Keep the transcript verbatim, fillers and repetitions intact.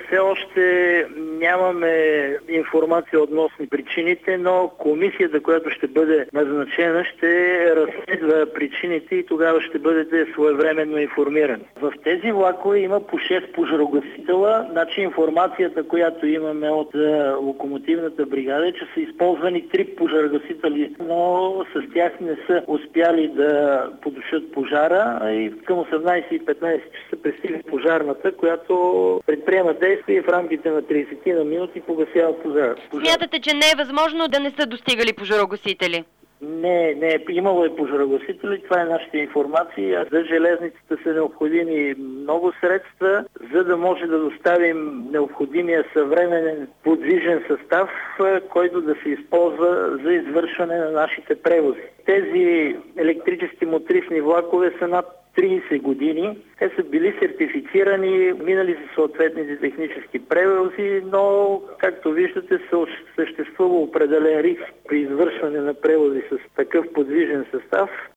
все още нямаме информация относно причините, но комисията, която ще бъде назначена, ще разследва причините и тогава ще бъдете своевременно информирани. В тези влакове има по шест пожарогасителя. Значи информацията, която имаме от локомотивната бригада е, че са използвани три пожарогасители, но с тях не са успяли да потушат пожара и към осемнайсет и петнайсет часа пристига пожарната, която предприема действия и в рамките на трийсет на минути погасява пожара. Смятате, че не е възможно да не са достигали пожарогасители? Не, не, имало е пожарогасители, това е нашата информация. За железниците са необходими много средства, за да може да доставим необходимия съвременен подвижен състав, който да се използва за извършване на нашите превози. Тези електрически мотрисни влакове са над трийсет години. Те са били сертифицирани, минали са съответните технически превози, но, както виждате, съществува определен риск при извършване на превози с такъв подвижен състав.